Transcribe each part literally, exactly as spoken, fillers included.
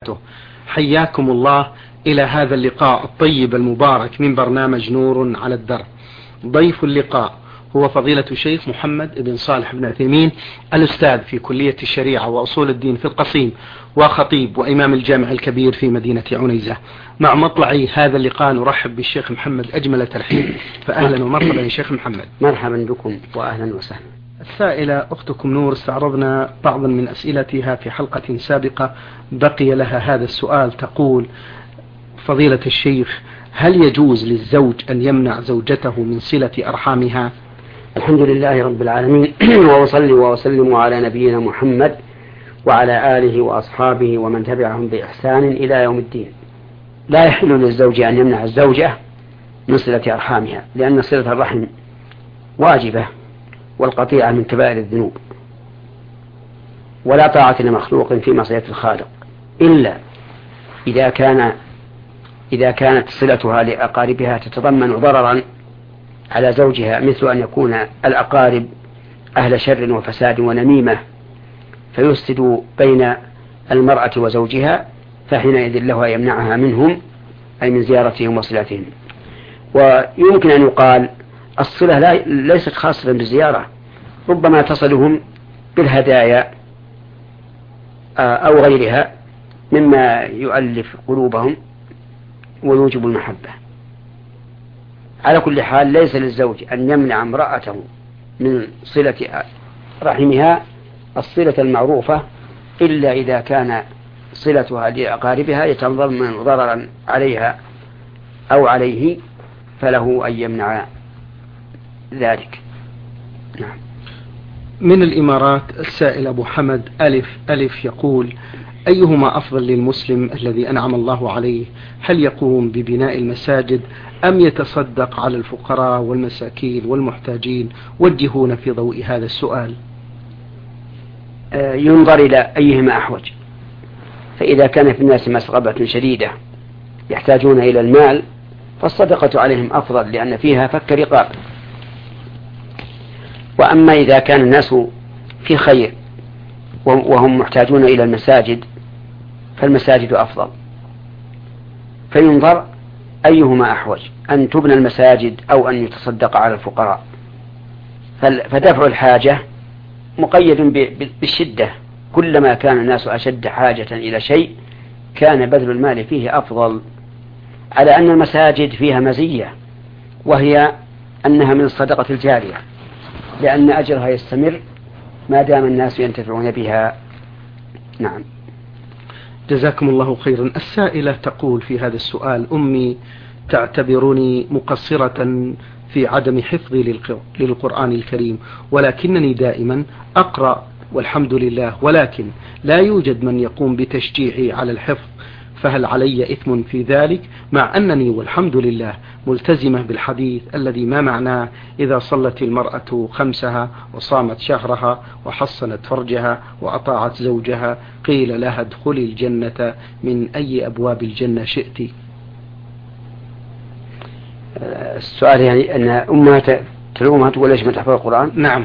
حياكم الله إلى هذا اللقاء الطيب المبارك من برنامج نور على الدرب. ضيف اللقاء هو فضيلة الشيخ محمد بن صالح بن عثيمين، الأستاذ في كلية الشريعة وأصول الدين في القصيم، وخطيب وإمام الجامع الكبير في مدينة عنيزة. مع مطلع هذا اللقاء نرحب بالشيخ محمد أجمل ترحيب، فأهلا ومرحبا يا شيخ محمد. مرحبا بكم وأهلا وسهلا. السائلة أختكم نور استعرضنا بعضا من أسئلتها في حلقة سابقة، بقي لها هذا السؤال. تقول فضيلة الشيخ: هل يجوز للزوج أن يمنع زوجته من صلة أرحامها؟ الحمد لله رب العالمين، وأصلي وأسلم على نبينا محمد وعلى آله وأصحابه ومن تبعهم بإحسان إلى يوم الدين. لا يحل للزوج أن يمنع الزوجة من صلة أرحامها، لأن صلة الرحم واجبة، والقطيعة من كبائر الذنوب، ولا طاعة لمخلوق في معصية الخالق إلا إذا كان إذا كانت صلتها لأقاربها تتضمن ضررا على زوجها، مثل أن يكون الأقارب أهل شر وفساد ونميمة فيفسد بين المرأة وزوجها، فحينئذ له يمنعها منهم، أي من زيارتهم وصلاتهم. ويمكن أن يقال الصلة ليست خاصة بالزيارة، ربما تصلهم بالهدايا أو غيرها مما يؤلف قلوبهم ويوجب المحبة. على كل حال ليس للزوج أن يمنع امرأته من صلة رحمها الصلة المعروفة، إلا إذا كان صلتها لأقاربها يتضمن ضررا عليها أو عليه، فله أن يمنع ذلك. نعم. من الإمارات السائل أبو حمد ألف ألف يقول: أيهما أفضل للمسلم الذي أنعم الله عليه؟ هل يقوم ببناء المساجد أم يتصدق على الفقراء والمساكين والمحتاجين؟ وجهونا في ضوء هذا السؤال. ينظر إلى أيهما أحوج، فإذا كان في الناس مسغبة شديدة يحتاجون إلى المال فالصدقة عليهم أفضل، لأن فيها فك رقاب. وأما إذا كان الناس في خير وهم محتاجون إلى المساجد فالمساجد أفضل، فينظر أيهما أحوج، أن تبنى المساجد أو أن يتصدق على الفقراء. فدفع الحاجة مقيد بالشدة، كلما كان الناس أشد حاجة إلى شيء كان بذل المال فيه أفضل، على أن المساجد فيها مزية، وهي أنها من الصدقة الجارية، لأن أجرها يستمر ما دام الناس ينتفعون بها. نعم. جزاكم الله خيرا. السائلة تقول في هذا السؤال: أمي تعتبرني مقصرة في عدم حفظي للقرآن الكريم، ولكنني دائما أقرأ والحمد لله، ولكن لا يوجد من يقوم بتشجيعي على الحفظ، فهل علي إثم في ذلك؟ مع أنني والحمد لله ملتزمة بالحديث الذي ما معناه: إذا صلت المرأة خمسها وصامت شهرها وحصنت فرجها وأطاعت زوجها قيل لها ادخلي الجنة من أي أبواب الجنة شئت. السؤال يعني أن أمها تلومها تقول ليش ما تحفظ القرآن؟ نعم.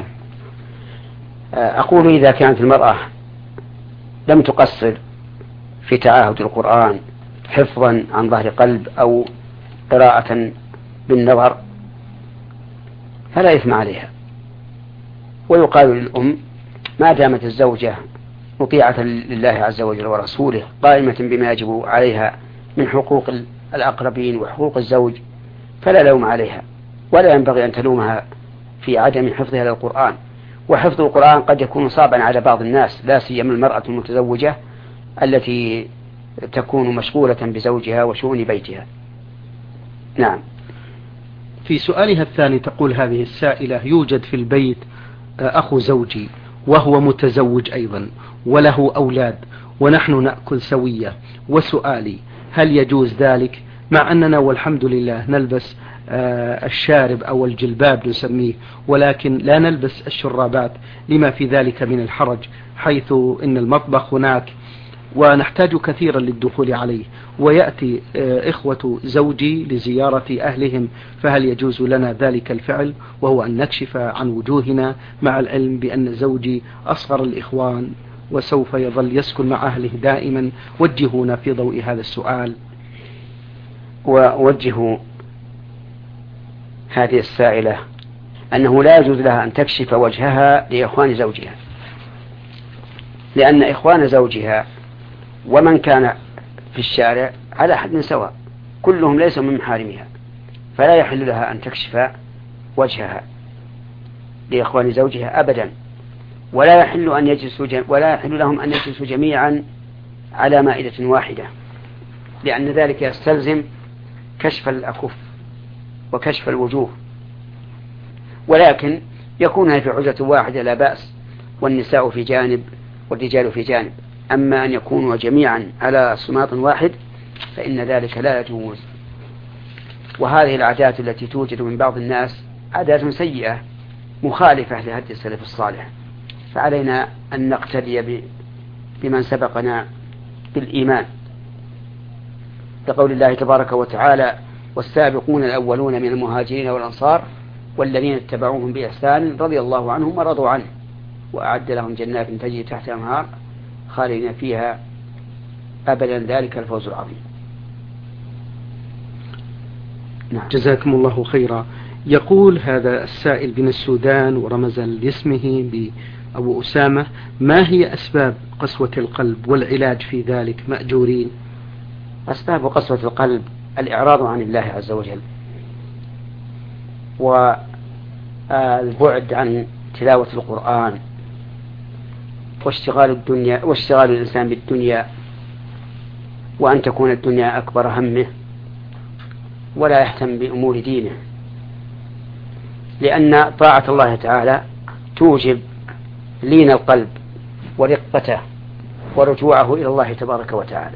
أقول إذا كانت المرأة لم تقصر في تعاهد القرآن حفظا عن ظهر قلب أو قراءة بالنظر فلا إثم عليها. ويقال للأم ما دامت الزوجة مطيعة لله عز وجل ورسوله قائمة بما يجب عليها من حقوق الأقربين وحقوق الزوج فلا لوم عليها، ولا ينبغي أن تلومها في عدم حفظها للقرآن. وحفظ القرآن قد يكون صعبا على بعض الناس، لا سيما المرأة المتزوجة التي تكون مشغولة بزوجها وشؤون بيتها. نعم. في سؤالها الثاني تقول هذه السائلة: يوجد في البيت أخو زوجي وهو متزوج أيضا وله أولاد ونحن نأكل سوية، وسؤالي: هل يجوز ذلك؟ مع أننا والحمد لله نلبس الشارب أو الجلباب نسميه، ولكن لا نلبس الشرابات لما في ذلك من الحرج، حيث إن المطبخ هناك ونحتاج كثيرا للدخول عليه، ويأتي إخوة زوجي لزيارة أهلهم، فهل يجوز لنا ذلك الفعل وهو أن نكشف عن وجوهنا، مع العلم بأن زوجي أصغر الإخوان وسوف يظل يسكن مع أهله دائما؟ وجهونا في ضوء هذا السؤال. ووجهوا هذه السائلة أنه لا يجوز لها أن تكشف وجهها لإخوان زوجها، لأن إخوان زوجها ومن كان في الشارع على حد سواء، كلهم ليسوا من محارمها، فلا يحل لها أن تكشف وجهها لإخوان زوجها أبدا، ولا يحل أن يجلسوا ولا يحل لهم أن يجلسوا جميعا على مائدة واحدة، لأن ذلك يستلزم كشف الأكف وكشف الوجوه، ولكن يكون في عزة واحدة لا بأس، والنساء في جانب والرجال في جانب. أما أن يكونوا جميعا على صماط واحد فإن ذلك لا يجوز. وهذه العادات التي توجد من بعض الناس عادات سيئة مخالفة لهدي السلف الصالح، فعلينا أن نقتدي بمن سبقنا بالإيمان، لقول الله تبارك وتعالى: والسابقون الأولون من المهاجرين والأنصار والذين اتبعوهم بإحسان رضي الله عنهم ورضوا عنه وأعد لهم جنات تجري تحتها الأنهار خالدين فيها أبدا، ذلك الفوز العظيم. نعم. جزاكم الله خيرا. يقول هذا السائل من السودان ورمز لاسمه بأبو أسامة: ما هي أسباب قسوة القلب والعلاج في ذلك مأجورين؟ أسباب قسوة القلب الإعراض عن الله عز وجل، والبعد عن تلاوة القرآن، واشتغال الدنيا واشتغال الإنسان بالدنيا، وأن تكون الدنيا أكبر همه ولا يهتم بأمور دينه، لأن طاعة الله تعالى توجب لين القلب ورقته ورجوعه إلى الله تبارك وتعالى،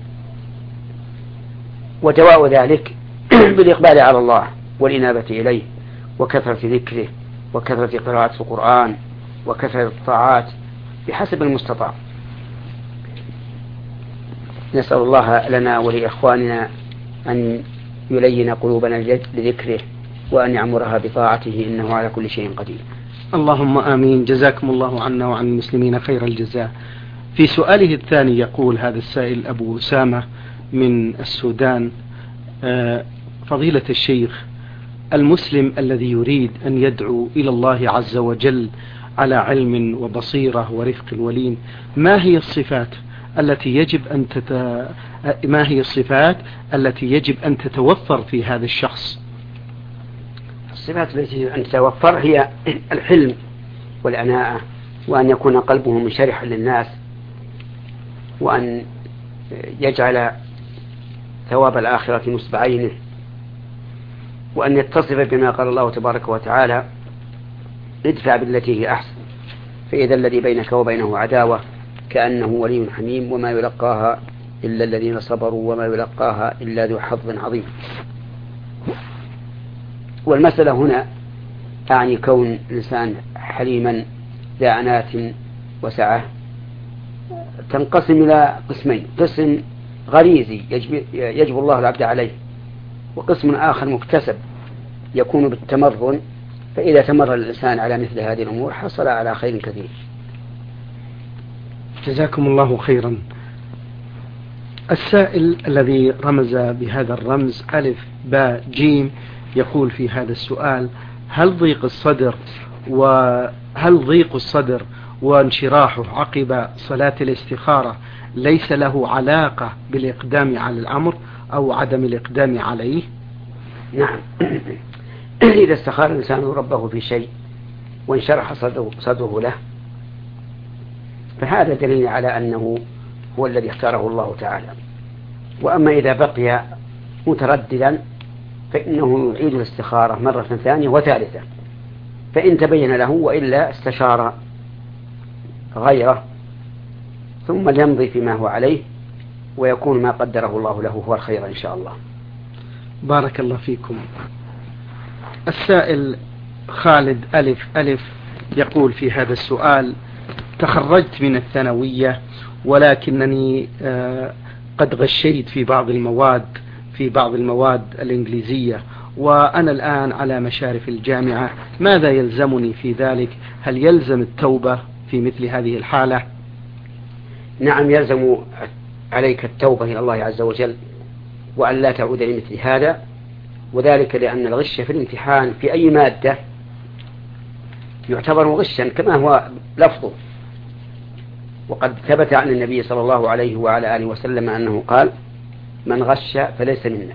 ودواء ذلك بالإقبال على الله والإنابة إليه وكثرة ذكره وكثرة قراءة القرآن وكثرة الطاعات بحسب المستطاع. نسأل الله لنا ولإخواننا أن يلين قلوبنا لذكره وأن يعمرها بطاعته، إنه على كل شيء قدير. اللهم آمين. جزاكم الله عنا وعن المسلمين خير الجزاء. في سؤاله الثاني يقول هذا السائل أبو أسامة من السودان: فضيلة الشيخ، المسلم الذي يريد أن يدعو إلى الله عز وجل على علم وبصيرة ورفق ولين، ما هي الصفات التي يجب أن تت... ما هي الصفات التي يجب أن تتوفر في هذا الشخص؟ الصفات التي يجب أن تتوفر هي الحلم والعناءة، وأن يكون قلبه منشرحا للناس، وأن يجعل ثواب الآخرة نصب عينه، وأن يتصف بما قال الله تبارك وتعالى: ادفع بالتي هي أحسن فإذا الذي بينك وبينه عداوة كأنه ولي حميم وما يلقاها إلا الذين صبروا وما يلقاها إلا ذو حظ عظيم. والمسألة هنا أعني كون الإنسان حليما ذا عنات وسعة تنقسم إلى قسمين: قسم غريزي يجب, يجب الله العبد عليه، وقسم آخر مكتسب يكون بالتمرن، فإذا تمرن الإنسان على مثل هذه الأمور حصل على خير كثير. جزاكم الله خيرا. السائل الذي رمز بهذا الرمز ألف باء جيم يقول في هذا السؤال: هل ضيق الصدر وهل ضيق الصدر وانشراحه عقب صلاة الاستخارة ليس له علاقة بالإقدام على الأمر أو عدم الإقدام عليه؟ نعم. إذا استخار الإنسان ربه في شيء وانشرح صدره, صدره له فهذا دليل على أنه هو الذي اختاره الله تعالى. وأما إذا بقي مترددا فإنه يعيد الاستخارة مرة ثانية وثالثة، فإن تبين له وإلا استشار غيره ثم يمضي فيما هو عليه، ويكون ما قدره الله له هو الخير إن شاء الله. بارك الله فيكم. السائل خالد ألف ألف يقول في هذا السؤال: تخرجت من الثانوية ولكنني قد غشيت في بعض المواد في بعض المواد الإنجليزية، وأنا الآن على مشارف الجامعة، ماذا يلزمني في ذلك؟ هل يلزم التوبة في مثل هذه الحالة؟ نعم يلزم عليك التوبة إلى الله عز وجل وأن لا تعود لمثل هذا، وذلك لأن الغش في الامتحان في أي مادة يعتبر غشا كما هو لفظه. وقد ثبت عن النبي صلى الله عليه وعلى آله وسلم أنه قال: من غش فليس منا.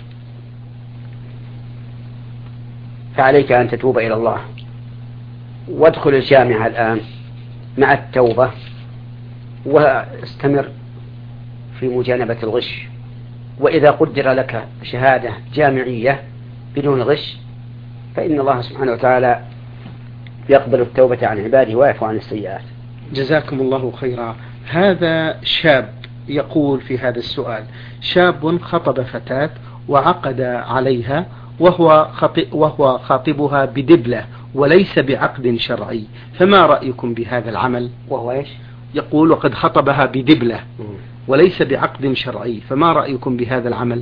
فعليك أن تتوب إلى الله وادخل الجامعة الآن مع التوبة واستمر في مجانبة الغش، وإذا قدر لك شهادة جامعية بدون غش فإن الله سبحانه وتعالى يقبل التوبة عن عباده ويعفو عن السيئات. جزاكم الله خيرا. هذا شاب يقول في هذا السؤال: شاب خطب فتاة وعقد عليها وهو وهو خاطبها بدبلة وليس بعقد شرعي، فما رأيكم بهذا العمل؟ وهو إيش؟ يقول: وقد خطبها بدبلة وليس بعقد شرعي، فما رأيكم بهذا العمل؟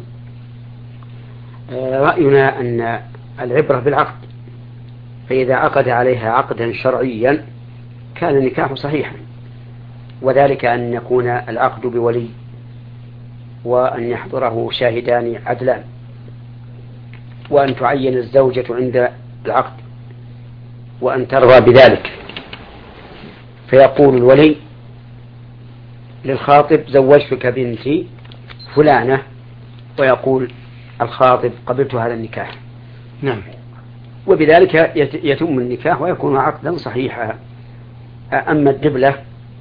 رأينا أن العبرة بالعقد، فإذا عقد عليها عقدا شرعيا كان النكاح صحيحا، وذلك أن يكون العقد بولي وأن يحضره شاهدان عدلان وأن تعين الزوجة عند العقد وأن ترضى بذلك، فيقول الولي للخاطب: زوجتك بنتي فلانة، ويقول الخاطب: قبلت هذا النكاح. نعم. وبذلك يتم النكاح ويكون عقدا صحيحا. أما الدبلة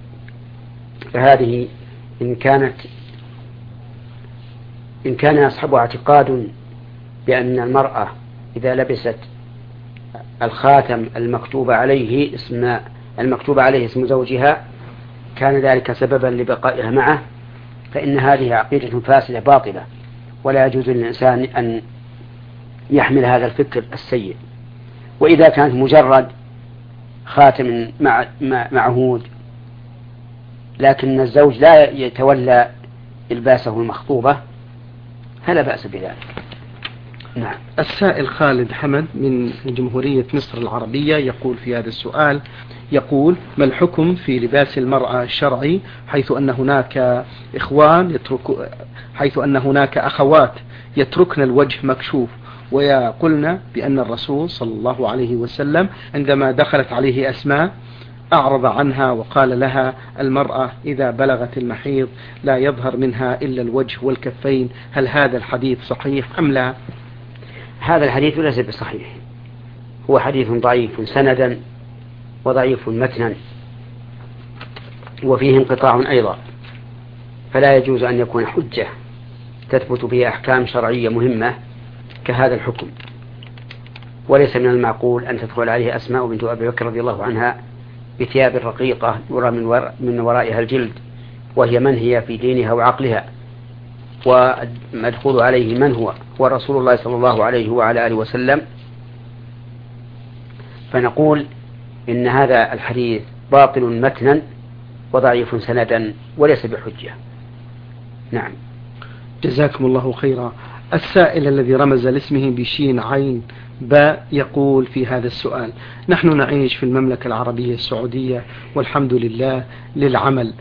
فهذه إن كانت إن كان أصحابها اعتقاد بأن المرأة إذا لبست الخاتم المكتوب عليه اسم المكتوب عليه اسم زوجها كان ذلك سببا لبقائها معه، فإن هذه عقيدة فاسدة باطلة، ولا يجوز للإنسان أن يحمل هذا الفكر السيء. وإذا كانت مجرد خاتم مع معهود لكن الزوج لا يتولى إلباسه المخطوبة فلا بأس بذلك. نعم. السائل خالد حمد من جمهورية مصر العربية يقول في هذا السؤال: يقول: ما الحكم في لباس المرأة الشرعي حيث أن هناك إخوان يترك حيث أن هناك أخوات يتركن الوجه مكشوف، ويقولن بأن الرسول صلى الله عليه وسلم عندما دخلت عليه أسماء أعرض عنها وقال لها: المرأة إذا بلغت المحيض لا يظهر منها إلا الوجه والكفين، هل هذا الحديث صحيح أم لا؟ هذا الحديث ليس بصحيح، هو حديث ضعيف سندا وضعيف متنا وفيه انقطاع أيضا، فلا يجوز أن يكون حجة تثبت به أحكام شرعية مهمة كهذا الحكم. وليس من المعقول أن تدخل عليه أسماء بنت أبي بكر رضي الله عنها بثياب رقيقة يرى من, ور... من ورائها الجلد، وهي من هي في دينها وعقلها، ومدخول عليه من هو هو رسول الله صلى الله عليه وعلى آله وسلم. فنقول إن هذا الحديث باطل متنا وضعيف سندا وليس بحجة. نعم. جزاكم الله خيرا. السائل الذي رمز لاسمه بشين عين باء يقول في هذا السؤال: نحن نعيش في المملكة العربية السعودية والحمد لله للعمل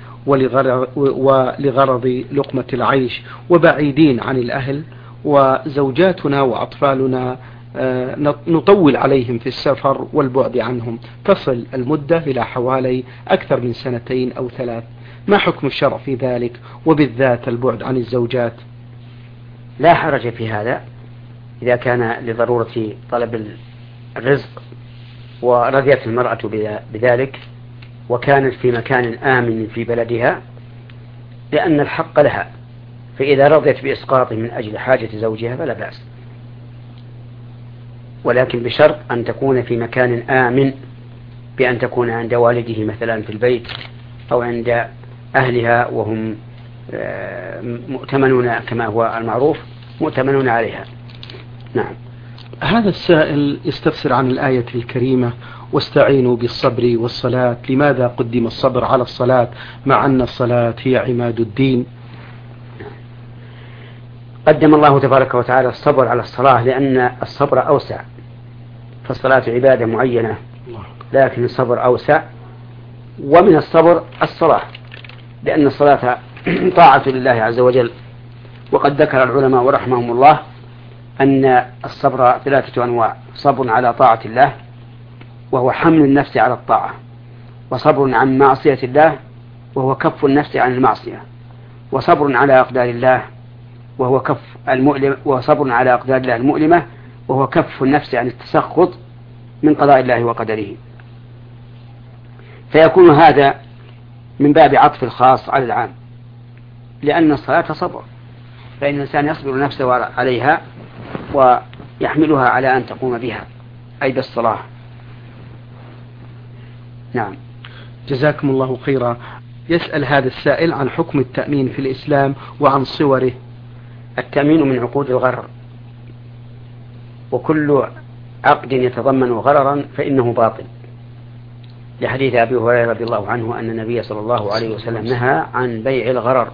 ولغرض لقمة العيش، وبعيدين عن الأهل، وزوجاتنا وأطفالنا نطول عليهم في السفر والبعد عنهم، تصل المدة إلى حوالي أكثر من سنتين أو ثلاث. ما حكم الشرع في ذلك وبالذات البعد عن الزوجات؟ لا حرج في هذا إذا كان لضرورة طلب الرزق ورضيت المرأة بذلك وكانت في مكان آمن في بلدها، لأن الحق لها، فإذا رضيت بإسقاطه من أجل حاجة زوجها فلا بأس، ولكن بشرط أن تكون في مكان آمن، بأن تكون عند والده مثلا في البيت أو عند أهلها وهم مؤتمنون كما هو المعروف مؤتمنون عليها. نعم. هذا السائل يستفسر عن الآية الكريمة: واستعينوا بالصبر والصلاة، لماذا قدم الصبر على الصلاة مع أن الصلاة هي عماد الدين؟ قدم الله تبارك وتعالى الصبر على الصلاة لأن الصبر أوسع، فالصلاة عبادة معينة لكن الصبر أوسع، ومن الصبر الصلاة، لأن الصلاة طاعة لله عز وجل. وقد ذكر العلماء ورحمهم الله أن الصبر ثلاثة أنواع: صبر على طاعة الله وهو حمل النفس على الطاعة، وصبر عن معصية الله وهو كف النفس عن المعصية، وصبر على أقدار الله وهو كف المؤلم وصبر على أقدار الله المؤلمة وهو كف النفس عن التسخط من قضاء الله وقدره. فيكون هذا من باب عطف الخاص على العام، لأن الصلاة صبر، فإن الإنسان يصبر نفسه عليها ويحملها على أن تقوم بها، أي بالصلاة. نعم. جزاكم الله خيرا. يسأل هذا السائل عن حكم التأمين في الإسلام وعن صوره. التأمين من عقود الغرر، وكل عقد يتضمن غررا فإنه باطل، لحديث أبي هريرة رضي الله عنه أن النبي صلى الله عليه وسلم نهى عن بيع الغرر،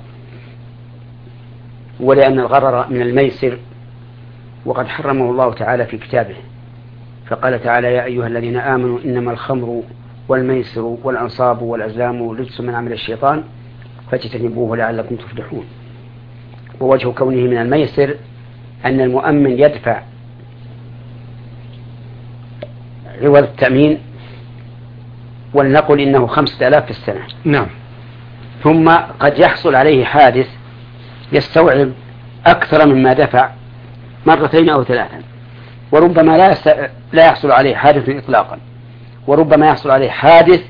ولأن الغرر من الميسر، وقد حرمه الله تعالى في كتابه، فقال تعالى: يا أيها الذين آمنوا إنما الخمر والميسر والأنصاب والأزلام رجس من عمل الشيطان فاجتنبوه لعلكم تفلحون. ووجه كونه من الميسر أن المؤمن يدفع عوض التأمين، ولنقل إنه خمسة آلاف في السنة. نعم. ثم قد يحصل عليه حادث يستوعب أكثر مما دفع مرتين أو ثلاثا، وربما لا لا يحصل عليه حادث إطلاقا، وربما يحصل عليه حادث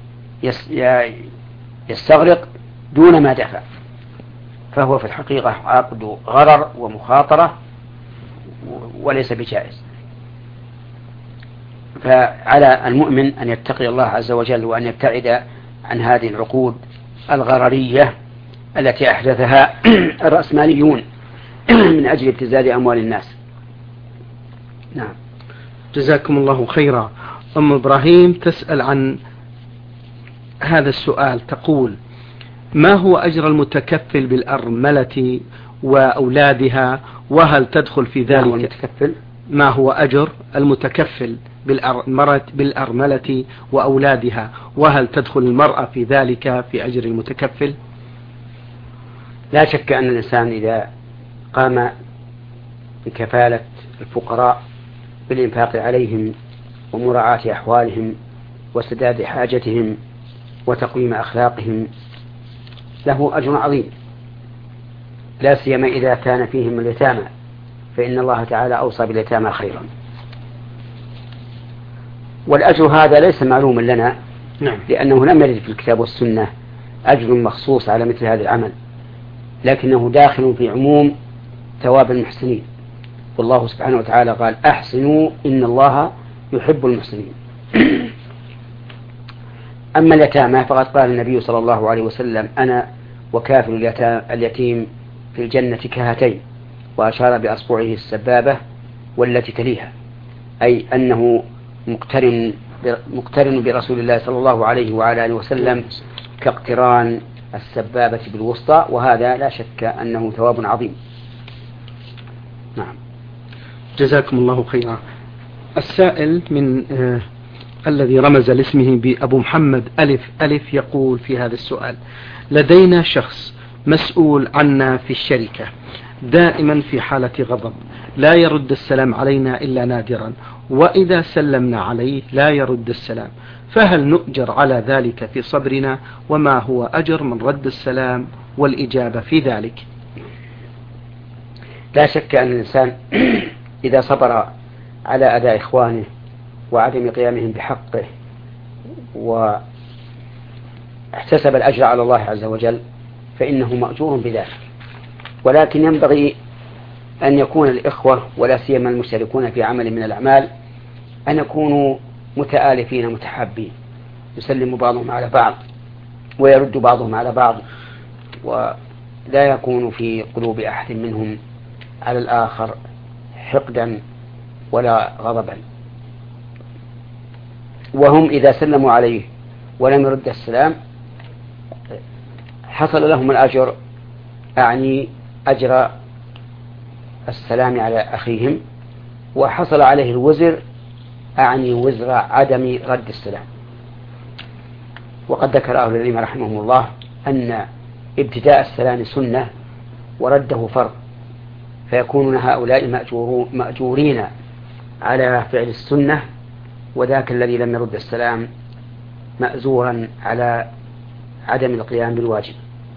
يستغرق دون ما دفع، فهو في الحقيقة عقد غرر ومخاطرة وليس بجائز. فعلى المؤمن أن يتقي الله عز وجل وأن يبتعد عن هذه العقود الغررية التي أحدثها الرأسماليون من أجل ابتزاز أموال الناس. نعم. جزاكم الله خيرا. أم إبراهيم تسأل عن هذا السؤال، تقول: ما هو أجر المتكفل بالأرملة وأولادها، وهل تدخل في ذلك؟ المتكفل؟ ما هو أجر المتكفل بالأرملة وأولادها، وهل تدخل المرأة في ذلك في أجر المتكفل؟ لا شك أن الإنسان إذا قام بكفالة الفقراء بالإنفاق عليهم ومراعاة أحوالهم وسداد حاجتهم وتقويم أخلاقهم له أجر عظيم، لا سيما إذا كان فيهم اليتامى، فإن الله تعالى أوصى باليتامى خيرا. والأجر هذا ليس معلوما لنا، نعم. لأنه لم يرد في الكتاب والسنة أجر مخصوص على مثل هذا العمل، لكنه داخل في عموم ثواب المحسنين، والله سبحانه وتعالى قال: أحسنوا إن الله يحب المحسنين. أما اليتامى فقد قال النبي صلى الله عليه وسلم: أنا وكافل اليتيم في الجنة كهاتين، وأشار بأصبعه السبابة والتي تليها، أي أنه مقترن مقترن برسول الله صلى الله عليه وعلى آله وسلم كاقتران السبابة بالوسطى، وهذا لا شك أنه ثواب عظيم. نعم. جزاكم الله خيرا. السائل من آه الذي رمز لاسمه بأبو محمد ألف ألف يقول في هذا السؤال: لدينا شخص مسؤول عنا في الشركة دائما في حالة غضب، لا يرد السلام علينا إلا نادرا، وإذا سلمنا عليه لا يرد السلام، فهل نؤجر على ذلك في صبرنا؟ وما هو أجر من رد السلام والإجابة في ذلك؟ لا شك أن الإنسان إذا صبر على أداء إخوانه وعدم قيامهم بحقه واحتسب الأجر على الله عز وجل فإنه مأجور بذلك، ولكن ينبغي أن يكون الإخوة ولا سيما المشتركون في عمل من الأعمال أن يكونوا متآلفين متحابين، يسلم بعضهم على بعض ويرد بعضهم على بعض، ولا يكون في قلوب أحد منهم على الآخر حقدا ولا غضبا. وهم إذا سلموا عليه ولم يرد السلام حصل لهم الأجر، أعني أجر السلام على أخيهم، وحصل عليه الوزر، أعني وزر عدم رد السلام. وقد ذكر أهل العلم رحمهم الله أن ابتداء السلام سنة ورده فرض، فيكونون هؤلاء مأجورين على فعل السنة، وذاك الذي لم يرد السلام مأزورا على عدم القيام بالواجب.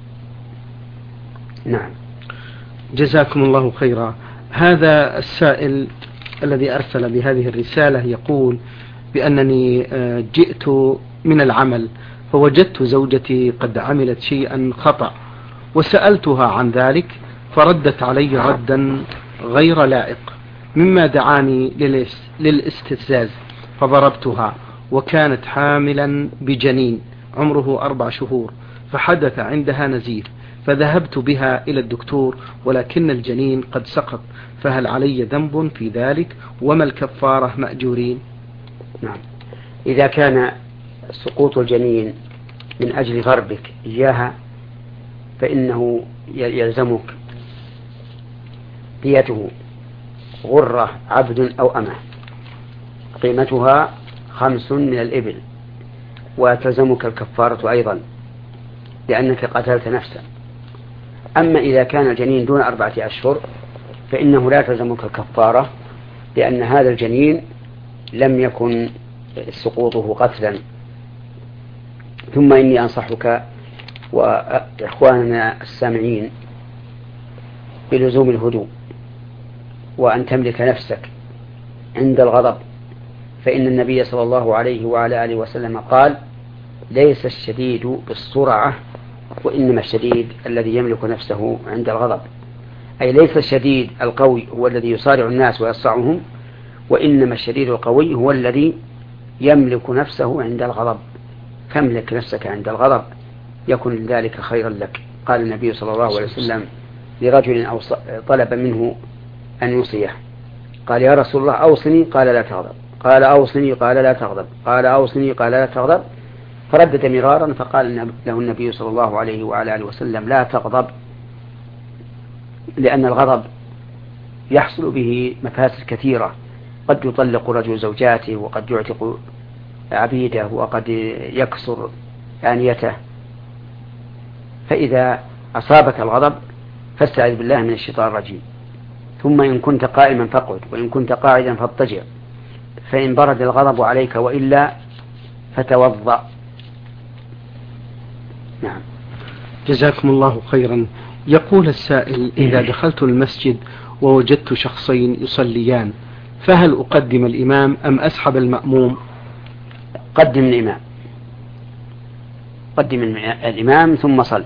نعم. جزاكم الله خيرا. هذا السائل الذي أرسل بهذه الرسالة يقول بأنني جئت من العمل فوجدت زوجتي قد عملت شيئا خطأ، وسألتها عن ذلك فردت علي ردا غير لائق، مما دعاني للاستفزاز، فضربتها وكانت حاملا بجنين عمره أربع شهور، فحدث عندها نزيف، فذهبت بها إلى الدكتور ولكن الجنين قد سقط، فهل علي ذنب في ذلك؟ وما الكفارة مأجورين؟ نعم. إذا كان سقوط الجنين من أجل ضربك إياها فإنه يلزمك ديته غرة عبد أو أمة قيمتها خمس من الإبل، وتلزمك الكفارة أيضا لأنك قتلت نفسا. أما إذا كان الجنين دون أربعة أشهر فإنه لا تلزمك الكفارة، لأن هذا الجنين لم يكن سقوطه قتلا. ثم إني أنصحك وإخواننا السامعين بلزوم الهدوء، وأن تملك نفسك عند الغضب، فإن النبي صلى الله عليه وعلى آله وسلم قال: ليس الشديد بالسرعة وإنما الشديد الذي يملك نفسه عند الغضب. أي ليس الشديد القوي هو الذي يصارع الناس ويصرعهم، وإنما الشديد القوي هو الذي يملك نفسه عند الغضب. فاملك نفسك عند الغضب يكن ذلك خيرا لك. قال النبي صلى الله عليه وسلم لرجل طلب منه أن يوصيه، قال: يا رسول الله أوصني، قال: لا تغضب. قال: أوصني، قال: لا تغضب. قال: أوصني، قال: لا تغضب. فردد مرارا، فقال له النبي صلى الله عليه وعلى آله وسلم: لا تغضب، لأن الغضب يحصل به مفاسد كثيرة، قد يطلق رجل زوجاته، وقد يعتق عبيده، وقد يكسر آنيته. فإذا أصابك الغضب فاستعذ بالله من الشيطان الرجيم، ثم إن كنت قائما فاقعد، وإن كنت قاعدا فاضطجع، فإن برد الغضب عليك وإلا فتوضأ. نعم. جزاكم الله خيرا. يقول السائل: إذا دخلت المسجد ووجدت شخصين يصليان فهل أقدم الإمام أم أسحب المأموم؟ قدم الإمام، قدم الإمام ثم صل،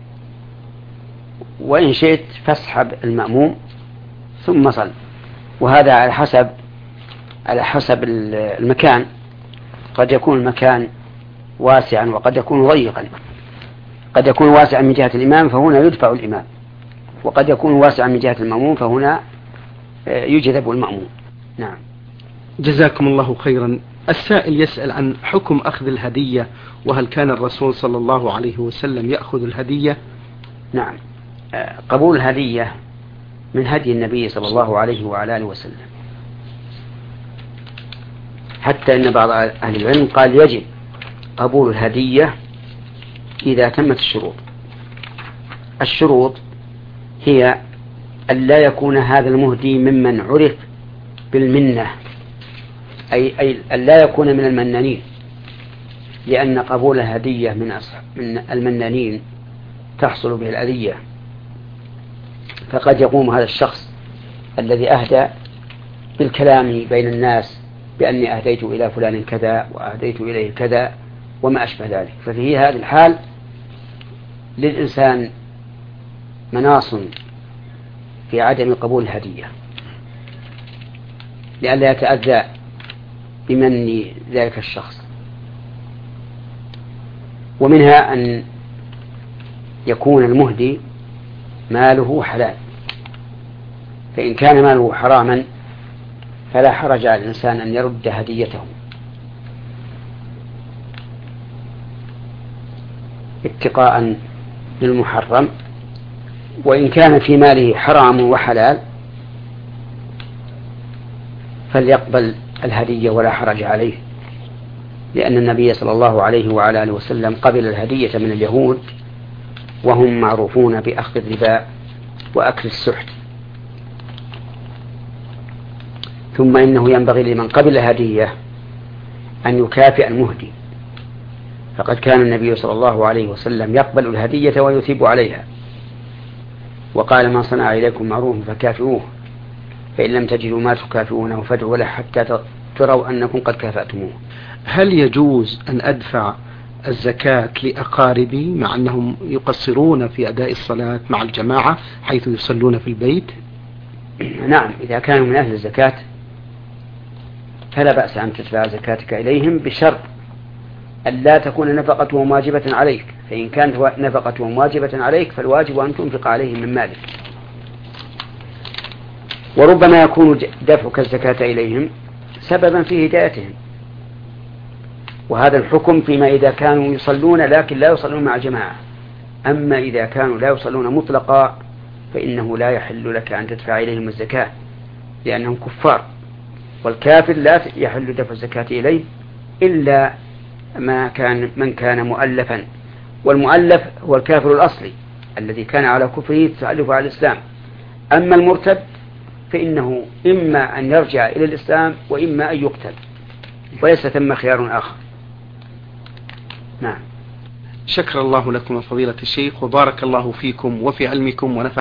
وإن شئت فاسحب المأموم ثم صل، وهذا على حسب على حسب المكان. قد يكون المكان واسعا وقد يكون ضيقا، قد يكون واسعا من جهة الإمام فهنا يدفع الإمام، وقد يكون واسعا من جهة المأموم فهنا يجذب المأموم. نعم. جزاكم الله خيرا. السائل يسأل عن حكم أخذ الهدية، وهل كان الرسول صلى الله عليه وسلم يأخذ الهدية؟ نعم. قبول الهدية من هدي النبي صلى الله عليه وعلى آله وسلم، حتى إن بعض أهل العلم قال يجب قبول الهدية إذا تمت الشروط. الشروط هي أن لا يكون هذا المهدي ممن عرف بالمنة، أي, أي أن لا يكون من المنانين، لأن قبول الهدية من, من المنانين تحصل به الأذية. فقد يقوم هذا الشخص الذي أهدى بالكلام بين الناس بأني أهديت إلى فلان كذا وأهديت إليه كذا وما أشبه ذلك، ففي هذه الحال للإنسان مناص في عدم قبول الهدية لئلا يتأذى بمن ذلك الشخص. ومنها أن يكون المهدي ماله حلال، فإن كان ماله حراما فلا حرج على الإنسان أن يرد هديته اتقاء للمحرم. وإن كان في ماله حرام وحلال فليقبل الهدية ولا حرج عليه، لأن النبي صلى الله عليه وعلى آله وسلم قبل الهدية من اليهود وهم معروفون بأخذ الربا وأكل السحت. ثم إنه ينبغي لمن قبل هدية أن يكافئ المهدي، فقد كان النبي صلى الله عليه وسلم يقبل الهدية ويثيب عليها، وقال: من صنع إليكم معروف فكافئوه، فإن لم تجدوا ما تكافئونه فادعوا له حتى تروا أنكم قد كافأتموه. هل يجوز أن أدفع الزكاة لأقاربي مع أنهم يقصرون في أداء الصلاة مع الجماعة حيث يصلون في البيت؟ نعم، إذا كانوا من أهل الزكاة فلا بأس أن تدفع زكاتك إليهم بشرط أن لا تكون نفقتهم واجبة عليك، فإن كانت نفقتهم واجبة عليك فالواجب أن تنفق عليهم من مالك. وربما يكون دفعك الزكاة إليهم سببا في هدايتهم، وهذا الحكم فيما إذا كانوا يصلون لكن لا يصلون مع جماعة. أما إذا كانوا لا يصلون مطلقا فإنه لا يحل لك أن تدفع إليهم الزكاة لأنهم كفار، والكافر لا يحل دفع الزكاة إليه إلا ما كان من كان مؤلفا، والمؤلف هو الكافر الأصلي الذي كان على كفره تألف على الإسلام. أما المرتد فإنه إما أن يرجع إلى الإسلام وإما أن يقتل، وليس ثم خيار آخر. نعم. شكر الله لكم فضيلة الشيخ، وبارك الله فيكم وفي علمكم ونفع.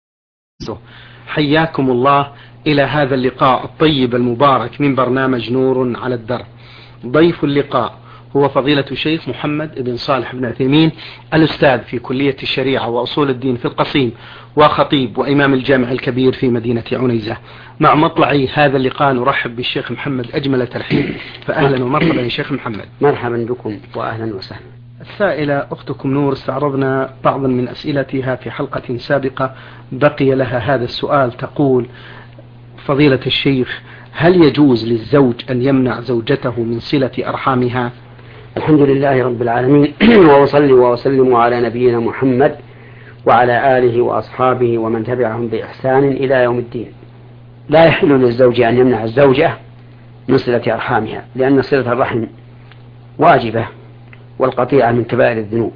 حياكم الله إلى هذا اللقاء الطيب المبارك من برنامج نور على الدرب. ضيف اللقاء هو فضيلة الشيخ محمد بن صالح بن عثيمين، الأستاذ في كلية الشريعة وأصول الدين في القصيم، وخطيب وإمام الجامع الكبير في مدينة عنيزة. مع مطلع هذا اللقاء نرحب بالشيخ محمد أجمل ترحيب، فأهلا ومرحبا يا شيخ محمد. مرحبا بكم وأهلا وسهلا. السائلة أختكم نور استعرضنا بعضا من أسئلتها في حلقة سابقة، بقي لها هذا السؤال. تقول: فضيلة الشيخ، هل يجوز للزوج أن يمنع زوجته من صلة أرحامها؟ الحمد لله رب العالمين، وأصلي وأسلم على نبينا محمد وعلى آله وأصحابه ومن تبعهم بإحسان إلى يوم الدين. لا يحل للزوج أن يمنع الزوجة من صلة أرحامها، لأن صلة الرحم واجبة، والقطيعة من كبائر الذنوب،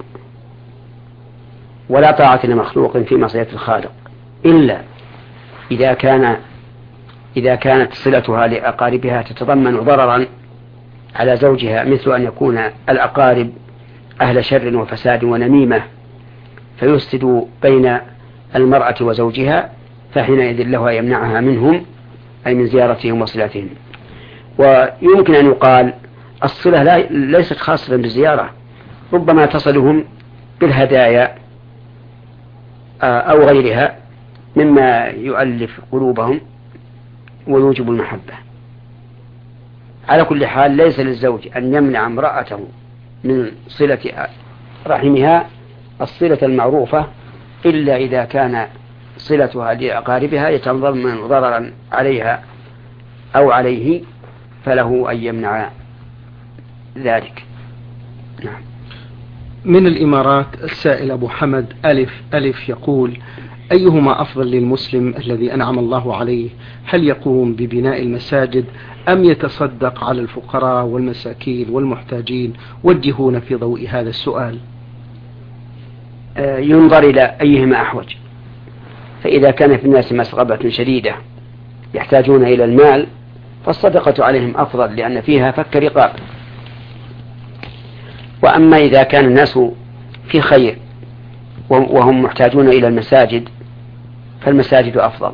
ولا طاعة لمخلوق في معصية الخالق إلا إذا كان إذا كانت صلتها لأقاربها تتضمن ضررا على زوجها، مثل أن يكون الأقارب أهل شر وفساد ونميمة فيفسد بين المرأة وزوجها، فحينئذ له أن يمنعها منهم، أي من زيارتهم وصلاتهم. ويمكن أن يقال الصلة لا ليست خاصة بالزيارة، ربما تصلهم بالهدايا أو غيرها مما يؤلف قلوبهم ويوجب المحبة. على كل حال ليس للزوج أن يمنع امرأته من صلة رحمها الصلة المعروفة إلا إذا كان صلتها لأقاربها يتضمن ضررا عليها أو عليه، فله أن يمنع ذلك. نعم. من الإمارات السائل أبو حمد ألف ألف يقول: أيهما أفضل للمسلم الذي أنعم الله عليه؟ هل يقوم ببناء المساجد أم يتصدق على الفقراء والمساكين والمحتاجين؟ وجهونا في ضوء هذا السؤال. ينظر إلى أيهما أحوج، فإذا كان في الناس مسغبة شديدة يحتاجون إلى المال فالصدقة عليهم أفضل، لأن فيها فك رقاب. وأما إذا كان الناس في خير وهم محتاجون إلى المساجد فالمساجد أفضل،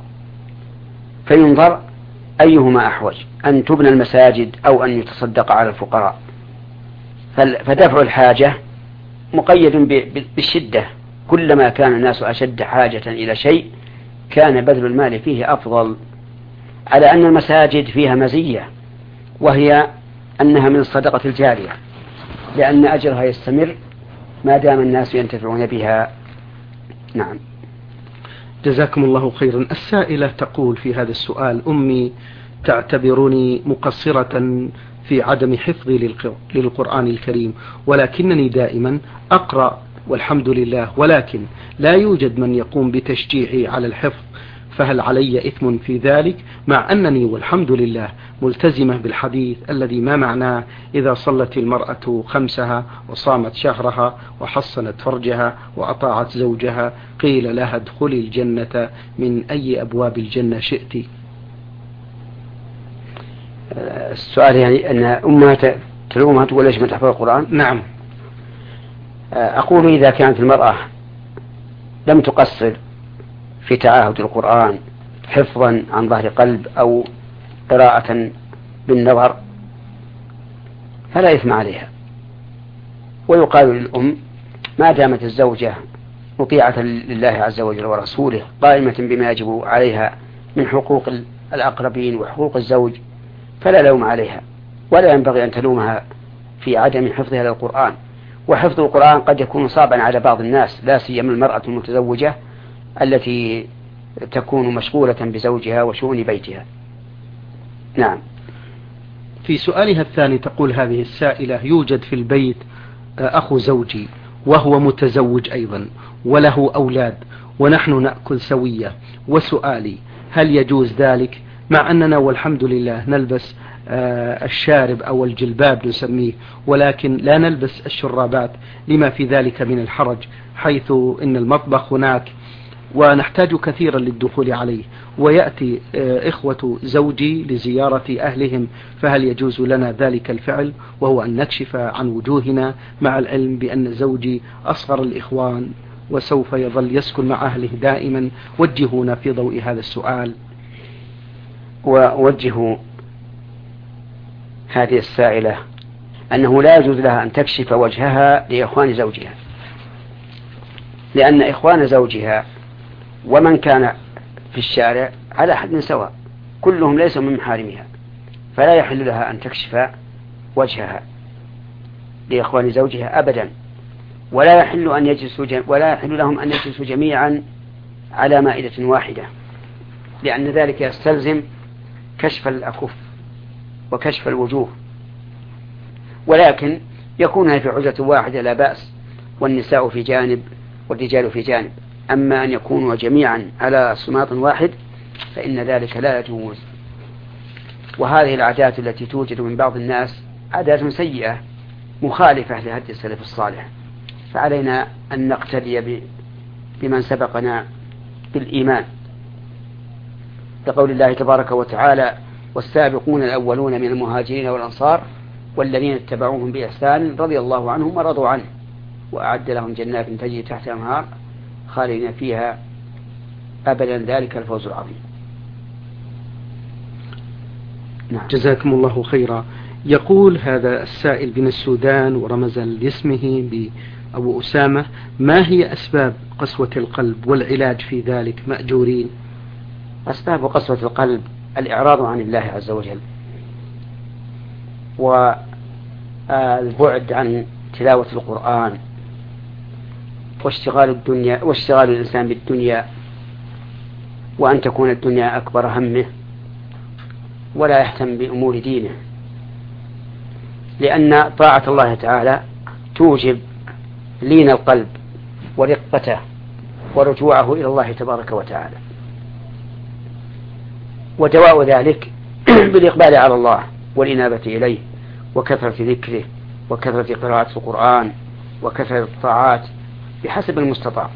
فينظر أيهما أحوج، أن تبنى المساجد أو أن يتصدق على الفقراء. فدفع الحاجة مقيد بالشدة، كلما كان الناس أشد حاجة إلى شيء كان بذل المال فيه أفضل، على أن المساجد فيها مزية، وهي أنها من الصدقة الجارية، لأن أجرها يستمر ما دام الناس ينتفعون بها. نعم. جزاكم الله خيرا. السائلة تقول في هذا السؤال: أمي تعتبرني مقصرة في عدم حفظي للقرآن الكريم، ولكنني دائما أقرأ والحمد لله، ولكن لا يوجد من يقوم بتشجيعي على الحفظ، فهل علي إثم في ذلك، مع أنني والحمد لله ملتزمة بالحديث الذي ما معناه إذا صلت المرأة خمسها وصامت شهرها وحصنت فرجها وأطاعت زوجها قيل لها ادخلي الجنة من أي أبواب الجنة شئت. السؤال يعني أن أمها تلومها تقول ليش ما تحفظ القرآن؟ نعم. أقول إذا كانت المرأة لم تقصر في تعاهد القرآن حفظا عن ظهر قلب أو قراءة بالنظر فلا إثم عليها، ويقال للأم ما دامت الزوجة مطيعة لله عز وجل ورسوله قائمة بما يجب عليها من حقوق الأقربين وحقوق الزوج فلا لوم عليها، ولا ينبغي أن تلومها في عدم حفظها للقرآن. وحفظ القرآن قد يكون صعبا على بعض الناس، لا سيما المرأة المتزوجة التي تكون مشغولة بزوجها وشؤون بيتها. نعم. في سؤالها الثاني تقول هذه السائلة: يوجد في البيت أخو زوجي وهو متزوج أيضا وله أولاد ونحن نأكل سوية، وسؤالي هل يجوز ذلك مع أننا والحمد لله نلبس الشارب أو الجلباب نسميه، ولكن لا نلبس الشرابات لما في ذلك من الحرج، حيث إن المطبخ هناك ونحتاج كثيرا للدخول عليه، ويأتي إخوة زوجي لزيارة أهلهم، فهل يجوز لنا ذلك الفعل وهو أن نكشف عن وجوهنا مع العلم بأن زوجي أصغر الإخوان وسوف يظل يسكن مع أهله دائما؟ وجهونا في ضوء هذا السؤال. ووجهوا هذه السائلة أنه لا يجوز لها أن تكشف وجهها لإخوان زوجها، لأن إخوان زوجها ومن كان في الشارع على حد سواء كلهم ليسوا من محارمها، فلا يحل لها أن تكشف وجهها لإخوان زوجها أبدا، ولا يحل أن يجلسوا ولا يحل لهم أن يجلسوا جميعا على مائدة واحدة، لأن ذلك يستلزم كشف الأكف وكشف الوجوه، ولكن يكون في عزة واحدة لا بأس، والنساء في جانب والرجال في جانب. أما أن يكونوا جميعا على صماط واحد فإن ذلك لا يجوز. وهذه العادات التي توجد من بعض الناس عادات سيئة مخالفة لهدي السلف الصالح، فعلينا أن نقتدي بمن سبقنا بالإيمان، لقول الله تبارك وتعالى: والسابقون الأولون من المهاجرين والأنصار والذين اتبعوهم بإحسان رضي الله عنهم ورضوا عنه وأعد لهم جنات تجري تحت الأنهار خالدين فيها أبدا ذلك الفوز العظيم. نعم. جزاكم الله خيرا. يقول هذا السائل من السودان ورمز لاسمه بأبو أسامة: ما هي أسباب قسوة القلب والعلاج في ذلك مأجورين؟ أسباب قسوة القلب الإعراض عن الله عز وجل، والبعد عن تلاوة القرآن، واشتغال الدنيا واشتغال الإنسان بالدنيا، وأن تكون الدنيا أكبر همه ولا يهتم بأمور دينه، لأن طاعة الله تعالى توجب لين القلب ورقته ورجوعه إلى الله تبارك وتعالى، ودواء ذلك بالإقبال على الله والإنابة إليه وكثرة ذكره وكثرة قراءة القرآن وكثرة الطاعات بحسب المستطاع.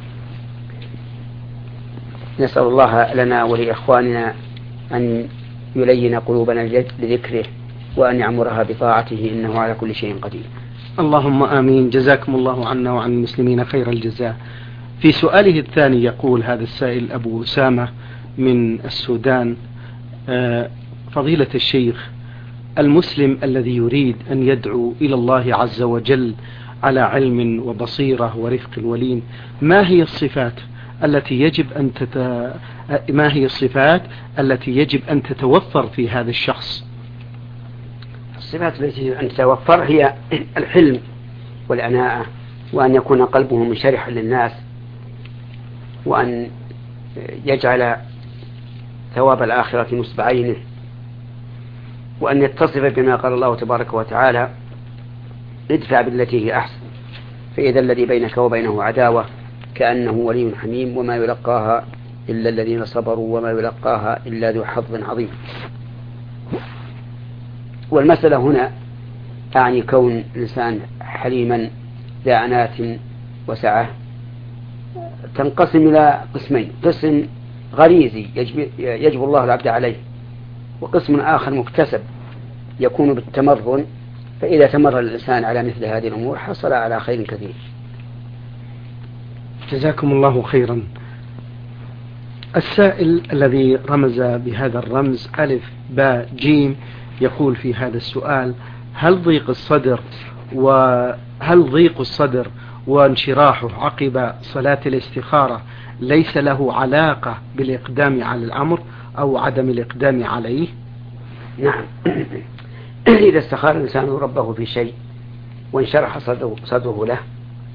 نسأل الله لنا ولإخواننا أن يلين قلوبنا لذكره وأن يعمرها بطاعته إنه على كل شيء قدير. اللهم آمين. جزاكم الله عنا وعن المسلمين خير الجزاء. في سؤاله الثاني يقول هذا السائل أبو أسامة من السودان: فضيلة الشيخ، المسلم الذي يريد أن يدعو إلى الله عز وجل على علم وبصيرة ورفق ولين، ما هي الصفات التي يجب أن تت... ما هي الصفات التي يجب أن تتوفر في هذا الشخص؟ الصفات التي يجب أن تتوفر هي الحلم والأناءة، وأن يكون قلبه منشرحا للناس، وأن يجعل ثواب الآخرة نصب عينه، وأن يتصف بما قال الله تبارك وتعالى: ادفع بالتي هي أحسن فإذا الذي بينك وبينه عداوة كأنه ولي حميم وما يلقاها إلا الذين صبروا وما يلقاها إلا ذو حظ عظيم. والمسألة هنا أعني كون الإنسان حليما ذا أناة وسعة تنقسم إلى قسمين: قسم غريزي يجب, يجب الله العبد عليه، وقسم آخر مكتسب يكون بالتمرن، فإذا تمرن الإنسان على مثل هذه الأمور حصل على خير كثير. جزاكم الله خيرا. السائل الذي رمز بهذا الرمز ألف باء جيم يقول في هذا السؤال: هل ضيق الصدر وهل ضيق الصدر وانشراحه عقب صلاة الاستخارة ليس له علاقة بالإقدام على الأمر أو عدم الإقدام عليه؟ نعم. إذا استخار الإنسان ربه في شيء وانشرح صدره, صدره له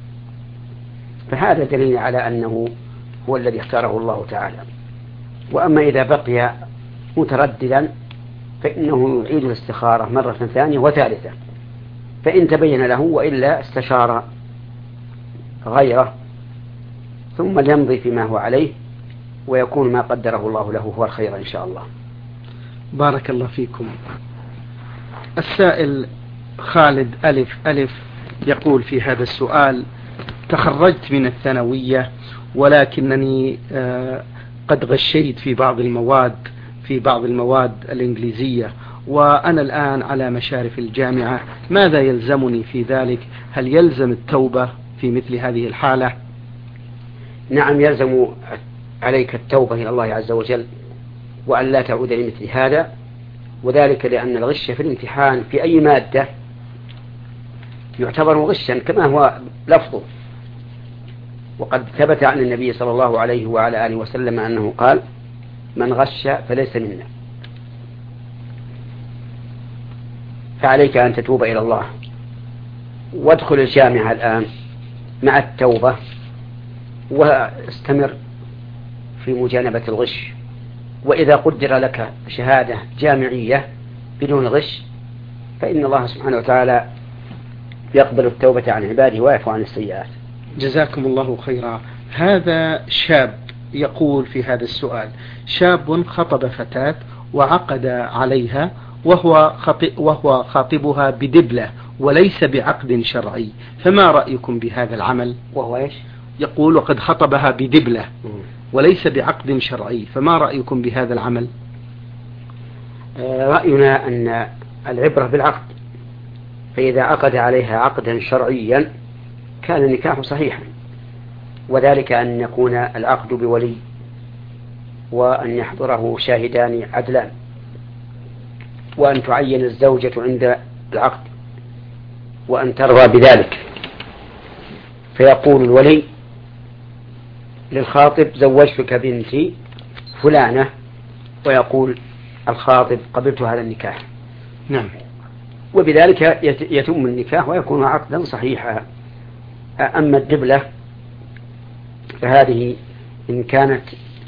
فهذا دليل على أنه هو الذي اختاره الله تعالى. وأما إذا بقي مترددا فإنه يعيد الاستخارة مرة ثانية وثالثة، فإن تبين له، وإلا استشار غيره ثم يمضي فيما هو عليه، ويكون ما قدره الله له هو الخير إن شاء الله. بارك الله فيكم. السائل خالد ألف ألف يقول في هذا السؤال: تخرجت من الثانوية ولكنني قد غشيت في بعض المواد في بعض المواد الإنجليزية، وأنا الآن على مشارف الجامعة، ماذا يلزمني في ذلك؟ هل يلزم التوبة في مثل هذه الحالة؟ نعم، يلزم عليك التوبة إلى الله عز وجل وأن لا تعود لمثل هذا، وذلك لأن الغش في الامتحان في أي مادة يعتبر غشا كما هو لفظه، وقد ثبت عن النبي صلى الله عليه وعلى آله وسلم أنه قال: من غش فليس منا. فعليك أن تتوب إلى الله وادخل الجامعة الآن مع التوبة، واستمر في مجانبة الغش، وإذا قدر لك شهادة جامعية بدون غش فإن الله سبحانه وتعالى يقبل التوبة عن عباده ويعفو عن السيئات. جزاكم الله خيرا. هذا شاب يقول في هذا السؤال: شاب خطب فتاة وعقد عليها وهو وهو خاطبها بدبلة وليس بعقد شرعي، فما رأيكم بهذا العمل؟ وهو إيش؟ يقول: وقد خطبها بدبلة وليس بعقد شرعي، فما رأيكم بهذا العمل؟ رأينا أن العبرة بالعقد، فإذا عقد عليها عقدا شرعيا كان النكاح صحيحا، وذلك أن يكون العقد بولي، وأن يحضره شاهدان عدلان، وأن تعين الزوجة عند العقد، وأن ترضى بذلك. فيقول الولي للخاطب: زوجتك بنتي فلانة، ويقول الخاطب: قبلت هذا النكاح. نعم. وبذلك يتم النكاح ويكون عقدا صحيحا. أما الدبلة فهذه إن كانت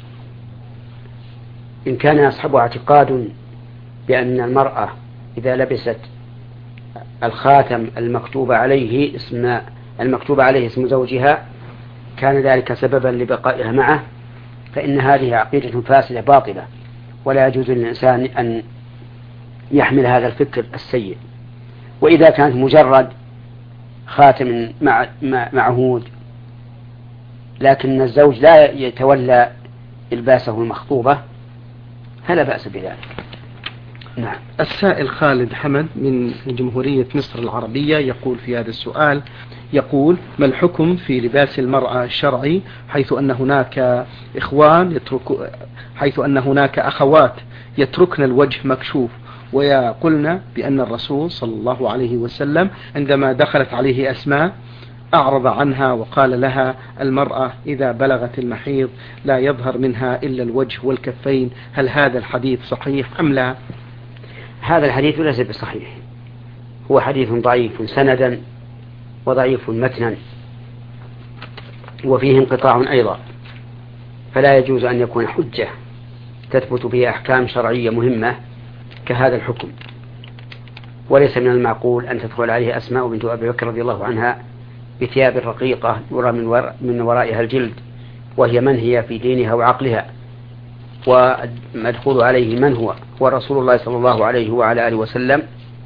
إن كان أصحابها اعتقاد بأن المرأة إذا لبست الخاتم المكتوب عليه اسم المكتوب عليه اسم زوجها كان ذلك سببا لبقائها معه، فإن هذه عقيدة فاسدة باطلة، ولا يجوز للإنسان أن يحمل هذا الفكر السيء. وإذا كانت مجرد خاتم مع معهود لكن الزوج لا يتولى إلباسه المخطوبة فلا بأس بذلك. نعم. السائل خالد حمد من جمهورية مصر العربية يقول في هذا السؤال: يقول: ما الحكم في لباس المرأة الشرعي، حيث أن هناك إخوان يترك حيث أن هناك أخوات يتركن الوجه مكشوف، ويقولن بأن الرسول صلى الله عليه وسلم عندما دخلت عليه أسماء أعرض عنها وقال لها: المرأة إذا بلغت المحيض لا يظهر منها إلا الوجه والكفين، هل هذا الحديث صحيح أم لا؟ هذا الحديث ليس بصحيح، هو حديث ضعيف سندا وضعيف متنا، وفيه انقطاع أيضا، فلا يجوز أن يكون حجة تثبت به أحكام شرعية مهمة كهذا الحكم. وليس من المعقول أن تدخل عليه أسماء بنت أبي بكر رضي الله عنها بثياب رقيقة يرى من, ور... من ورائها الجلد وهي من هي في دينها وعقلها، والمدخول عليه من هو هو رسول الله صلى الله عليه وعلى آله وسلم،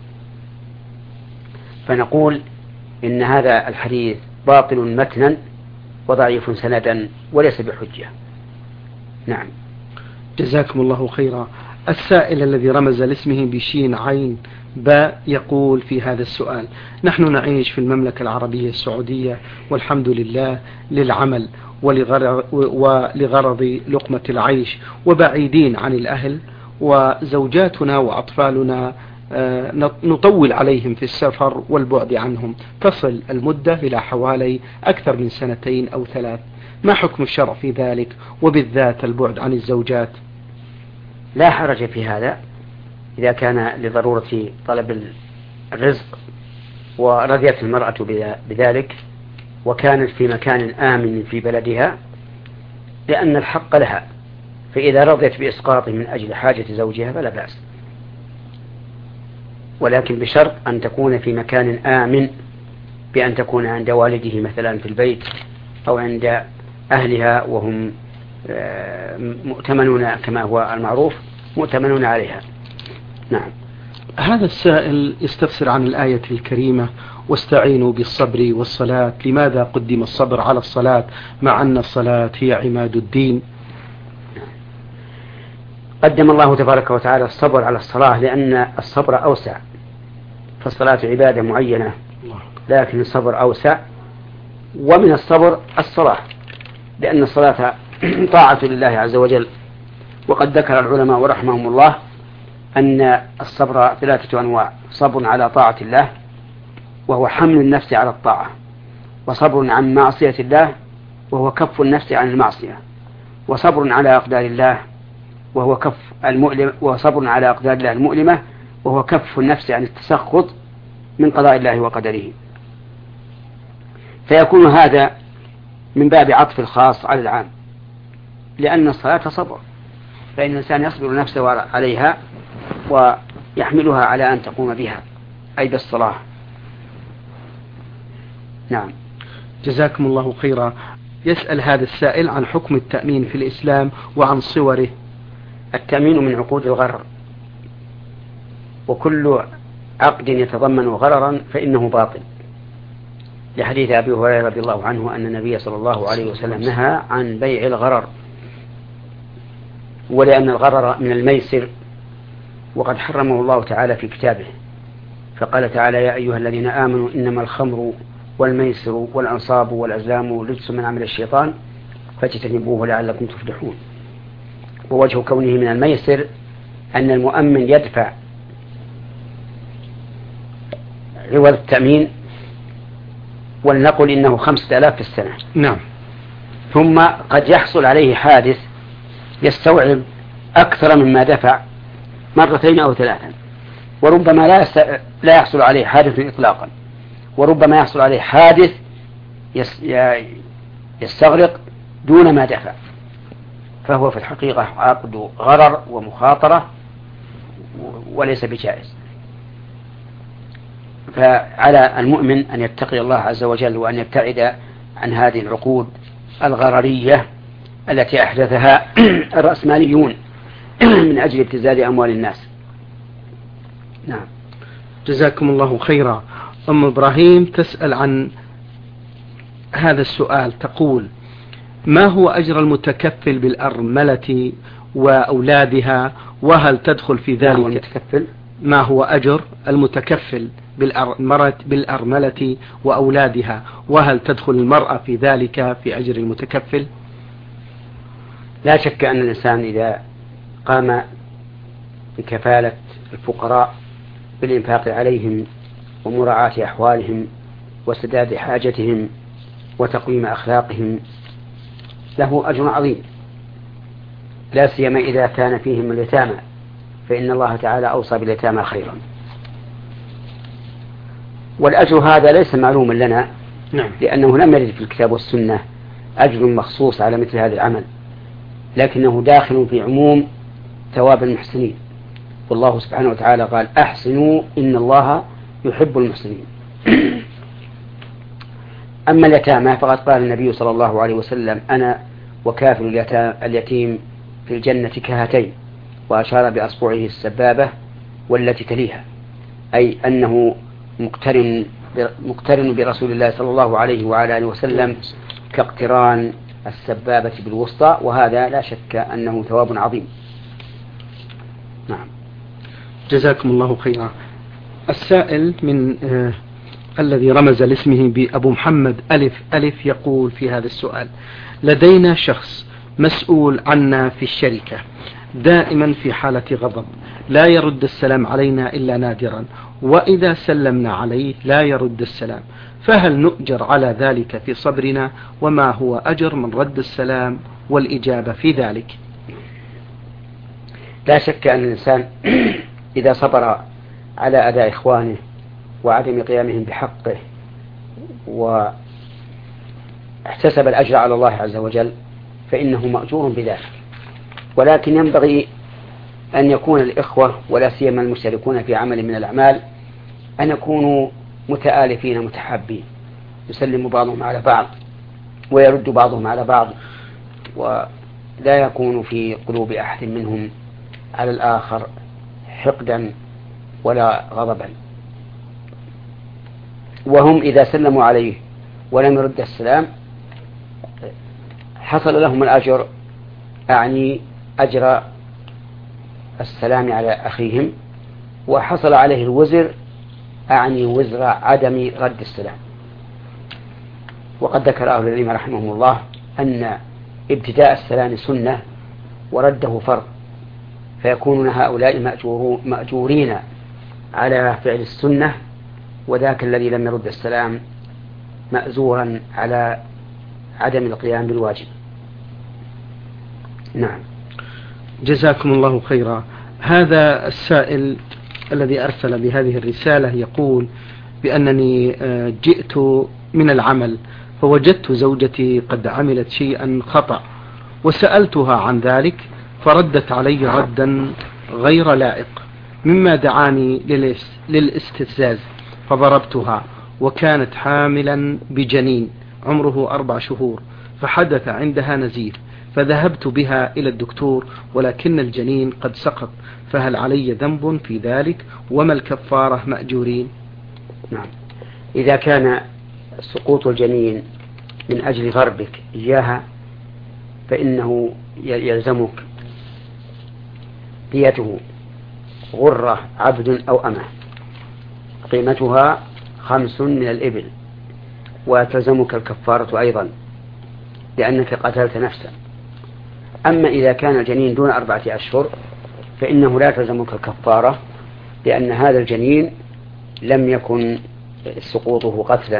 فنقول إن هذا الحديث باطل متنا وضعيف سندا وليس بحجة. نعم. جزاكم الله خيرا. السائل الذي رمز لاسمه بشين عين باء يقول في هذا السؤال: نحن نعيش في المملكة العربية السعودية والحمد لله للعمل ولغرض لقمة العيش، وبعيدين عن الأهل، وزوجاتنا وأطفالنا نطول عليهم في السفر والبعد عنهم، تصل المدة إلى حوالي أكثر من سنتين أو ثلاث. ما حكم الشرع في ذلك، وبالذات البعد عن الزوجات؟ لا حرج في هذا إذا كان لضرورة طلب الرزق ورضيت المرأة بذلك وكانت في مكان آمن في بلدها، لأن الحق لها، فإذا رضيت بإسقاطه من أجل حاجة زوجها فلا بأس، ولكن بشرط أن تكون في مكان آمن، بأن تكون عند والده مثلا في البيت أو عند أهلها وهم مؤتمنون كما هو المعروف، مؤتمنون عليها. نعم. هذا السائل يستفسر عن الآية الكريمة: واستعينوا بالصبر والصلاة، لماذا قدم الصبر على الصلاة مع أن الصلاة هي عماد الدين؟ قدم الله تبارك وتعالى الصبر على الصلاة لأن الصبر أوسع، فالصلاة عبادة معينة لكن الصبر أوسع، ومن الصبر الصلاة، لأن الصلاة طاعة لله عز وجل. وقد ذكر العلماء ورحمهم الله أن الصبر ثلاثة أنواع: صبر على طاعة الله وهو حمل النفس على الطاعة، وصبر عن معصية الله وهو كف النفس عن المعصية، وصبر على أقدار الله وهو كف المؤلم وصبر على أقدار الله المؤلمة وهو كف النفس عن التسخط من قضاء الله وقدره. فيكون هذا من باب عطف الخاص على العام، لأن الصلاة صبر، فإن الإنسان يصبر نفسه عليها ويحملها على أن تقوم بها، أي بالصلاة. نعم. جزاكم الله خيرا. يسأل هذا السائل عن حكم التأمين في الإسلام وعن صوره. التأمين من عقود الغرر، وكل عقد يتضمن غررا فإنه باطل، لحديث أبي هريرة رضي الله عنه أن النبي صلى الله عليه وسلم نهى عن بيع الغرر، ولأن الغرر من الميسر، وقد حرمه الله تعالى في كتابه، فقال تعالى: يا أيها الذين آمنوا إنما الخمر والميسر والأنصاب والأزلام رجس من عمل الشيطان فاجتنبوه لعلكم تفلحون. ووجه كونه من الميسر أن المؤمن يدفع عوض التأمين، ولنقل إنه خمسة آلاف في السنة. نعم. ثم قد يحصل عليه حادث يستوعب أكثر مما دفع مرتين أو ثلاثا، وربما لا لا يحصل عليه حادث إطلاقا، وربما يحصل عليه حادث يستغرق دون ما دفع، فهو في الحقيقة عقد غرر ومخاطرة وليس بجائز. فعلى المؤمن أن يتقي الله عز وجل وأن يبتعد عن هذه العقود الغررية التي أحدثها الرأسماليون من أجل ابتزاز أموال الناس. نعم. جزاكم الله خيرا. أم إبراهيم تسأل عن هذا السؤال، تقول: ما هو أجر المتكفل بالأرملة وأولادها، وهل تدخل في ذلك؟ ما هو المتكفل؟ ما هو أجر المتكفل بالأرملة وأولادها، وهل تدخل المرأة في ذلك في أجر المتكفل؟ لا شك أن الإنسان إذا قام بكفالة الفقراء بالإنفاق عليهم ومراعاة أحوالهم وسداد حاجتهم وتقويم أخلاقهم له أجر عظيم، لا سيما إذا كان فيهم اليتامى، فإن الله تعالى أوصى باليتامى خيرا. والأجر هذا ليس معلوما لنا، نعم. لأنه لم يرد في الكتاب والسنة أجر مخصوص على مثل هذا العمل، لكنه داخل في عموم ثواب المحسنين، والله سبحانه وتعالى قال: أحسنوا إن الله يحب المحسنين. أما اليتامى فقد قال النبي صلى الله عليه وسلم: أنا وكافل اليتيم في الجنة كهاتين، وأشار بأصبعه السبابة والتي تليها، أي أنه مقترن مقترن برسول الله صلى الله عليه وعلى آله وسلم كاقتران السبابة بالوسطى، وهذا لا شك أنه ثواب عظيم. نعم. جزاكم الله خيرا. السائل من آه الذي رمز لاسمه بأبو محمد ألف ألف يقول في هذا السؤال: لدينا شخص مسؤول عنا في الشركة دائما في حالة غضب، لا يرد السلام علينا إلا نادرا، وإذا سلمنا عليه لا يرد السلام، فهل نؤجر على ذلك في صبرنا؟ وما هو أجر من رد السلام والإجابة في ذلك؟ لا شك أن الإنسان إذا صبر على أداء إخوانه وعدم قيامهم بحقه واحتسب الأجر على الله عز وجل فإنه مأجور بذلك، ولكن ينبغي أن يكون الإخوة ولا سيما المشتركون في عمل من الأعمال أن يكونوا متآلفين متحابين، يسلم بعضهم على بعض ويرد بعضهم على بعض، ولا يكون في قلوب أحد منهم على الآخر حقدا ولا غضبا. وهم إذا سلموا عليه ولم يرد السلام حصل لهم الأجر، أعني أجر السلام على أخيهم، وحصل عليه الوزر، أعني وزر عدم رد السلام. وقد ذكر أهل العلم رحمهم الله أن ابتداء السلام سنة ورده فرض، فيكونون هؤلاء مأجورين على فعل السنة، وذاك الذي لم يرد السلام مأزورا على عدم القيام بالواجب. نعم. جزاكم الله خيرا. هذا السائل الذي أرسل بهذه الرسالة يقول بأنني جئت من العمل فوجدت زوجتي قد عملت شيئا خطأ، وسألتها عن ذلك فردت علي ردا غير لائق، مما دعاني للاستفزاز، فضربتها وكانت حاملا بجنين عمره أربع شهور، فحدث عندها نزيف، فذهبت بها إلى الدكتور ولكن الجنين قد سقط، فهل علي ذنب في ذلك؟ وما الكفارة مأجورين؟ نعم. إذا كان سقوط الجنين من أجل ضربك إياها فإنه يلزمك ديته غرة عبد أو أمة قيمتها خمس من الإبل، وتلزمك الكفارة أيضا لأنك قتلت نفسا. أما إذا كان الجنين دون أربعة أشهر فإنه لا تلزمك الكفارة، لأن هذا الجنين لم يكن سقوطه قتلا.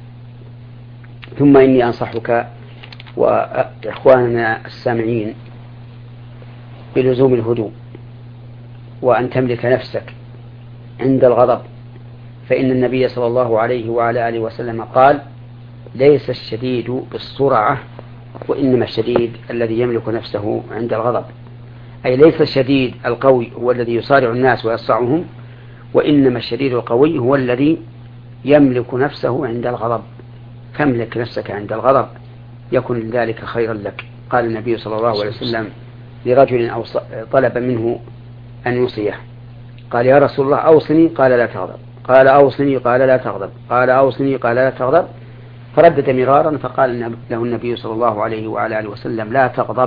ثم إني أنصحك وإخواننا السامعين بلزوم الهدوء، وأن تملك نفسك عند الغضب، فإن النبي صلى الله عليه وعلى آله وسلم قال: ليس الشديد بالسرعة وإنما الشديد الذي يملك نفسه عند الغضب. أي ليس الشديد القوي هو الذي يصارع الناس ويصرعهم، وإنما الشديد القوي هو الذي يملك نفسه عند الغضب. فاملك نفسك عند الغضب يكن ذلك خيرا لك. قال النبي صلى الله عليه وسلم لرجل أو طلب منه أن يوصيه، قال: يا رسول الله أوصني، قال: لا تغضب. قال: أوصني، قال: لا تغضب. قال: أوصني، قال: لا تغضب. فردد مرارا، فقال له النبي صلى الله عليه وعلى آله وسلم: لا تغضب،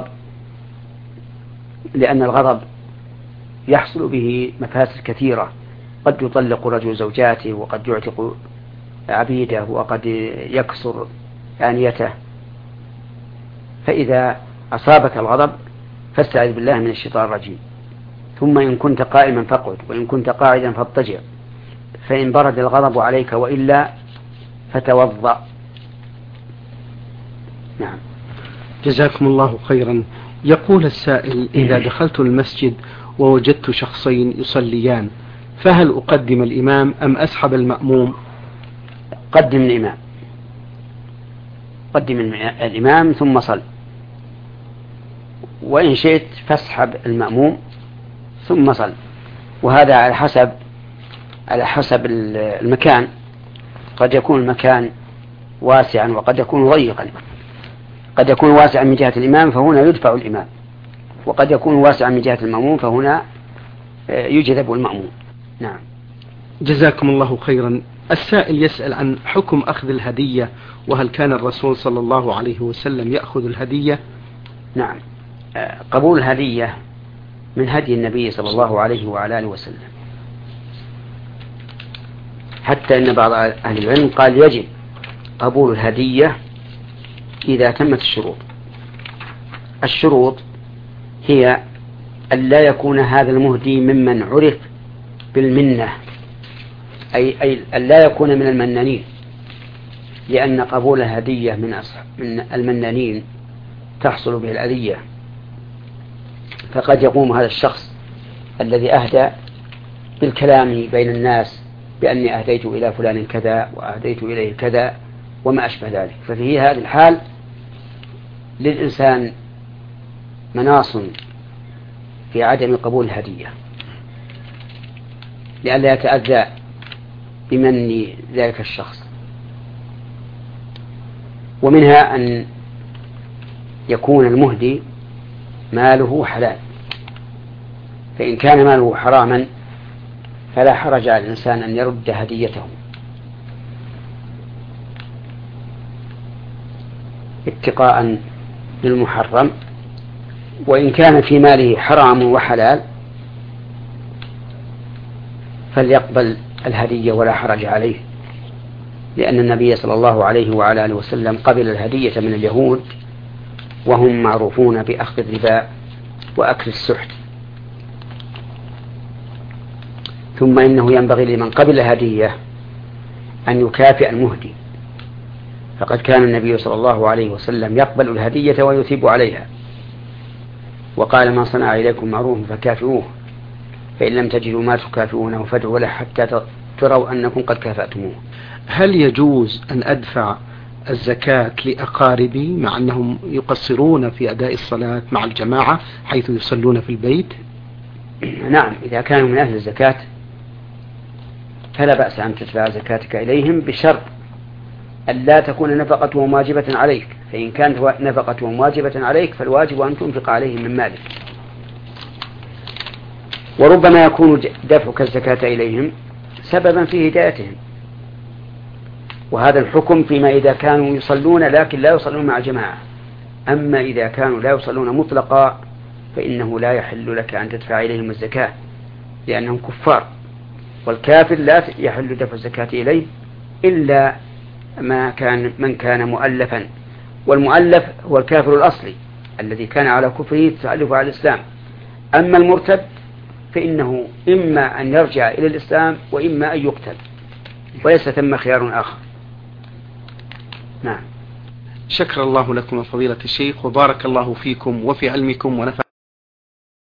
لأن الغضب يحصل به مفاسد كثيرة، قد يطلق الرجل زوجاته، وقد يعتق عبيده، وقد يكسر آنيته. فإذا أصابك الغضب فاستعذ بالله من الشيطان الرجيم، ثم إن كنت قائما فاقعد، وإن كنت قاعدا فاضطجع، فإن برد الغضب عليك وإلا فتوضأ. نعم. جزاكم الله خيرا. يقول السائل: إذا دخلت المسجد ووجدت شخصين يصليان فهل أقدم الإمام أم أسحب المأموم؟ قدم الإمام، قدم الإمام ثم صل، وإن شئت فاسحب المأموم ثم صل، وهذا على حسب على حسب المكان. قد يكون المكان واسعا وقد يكون ضيقا، قد يكون واسعا من جهة الإمام فهنا يدفع الإمام، وقد يكون واسعا من جهة المأموم فهنا يجذب المأموم. نعم. جزاكم الله خيرا. السائل يسأل عن حكم أخذ الهدية، وهل كان الرسول صلى الله عليه وسلم يأخذ الهدية؟ نعم، قبول الهدية من هدي النبي صلى الله عليه وعلى آله وسلم، حتى إن بعض أهل العلم قال يجب قبول الهدية إذا تمت الشروط. الشروط هي أن لا يكون هذا المهدي ممن عرف بالمنة، أي, أي أن لا يكون من المنانين، لأن قبول الهدية من, من المنانين تحصل به الأذية. فقد يقوم هذا الشخص الذي أهدى بالكلام بين الناس بأني أهديت إلى فلان كذا وأهديت إليه كذا وما أشبه ذلك، ففي هذه الحال للإنسان مناص في عدم قبول الهدية لئلا يتأذى بمن ذلك الشخص. ومنها أن يكون المهدي ماله حلال، فإن كان ماله حراما فلا حرج على الإنسان أن يرد هديته اتقاء للمحرم. وإن كان في ماله حرام وحلال فليقبل الهدية ولا حرج عليه، لأن النبي صلى الله عليه وعلى آله وسلم قبل الهدية من اليهود وهم معروفون بأخذ الربا وأكل السحت. ثم إنه ينبغي لمن قبل الهدية أن يكافئ المهدي، فقد كان النبي صلى الله عليه وسلم يقبل الهدية ويثيب عليها، وقال: ما صنع إليكم معروف فكافئوه، فإن لم تجدوا ما تكافئونه فادعوا له حتى تروا أنكم قد كافأتموه. هل يجوز أن أدفع الزكاة لأقاربي مع أنهم يقصرون في أداء الصلاة مع الجماعة حيث يصلون في البيت؟ نعم، إذا كانوا من أهل الزكاة فلا بأس أن تدفع زكاتك إليهم بشرط أن لا تكون نفقتهم واجبة عليك، فإن كانت نفقتهم واجبة عليك فالواجب أن تنفق عليهم من مالك. وربما يكون دفعك الزكاة إليهم سببا في هدايتهم، وهذا الحكم فيما إذا كانوا يصلون لكن لا يصلون مع جماعة. أما إذا كانوا لا يصلون مطلقا فإنه لا يحل لك أن تدفع إليهم الزكاة، لأنهم كفار، والكافر لا يحل دفع الزكاة إليه إلا ما كان من كان مؤلفا، والمؤلف هو الكافر الأصلي الذي كان على كفره تألف على الإسلام. أما المرتد فإنه إما أن يرجع إلى الإسلام وإما أن يقتل، وليس ثم خيار آخر. نعم. شكر الله لكم فضيلة الشيخ، وبارك الله فيكم وفي علمكم ونفع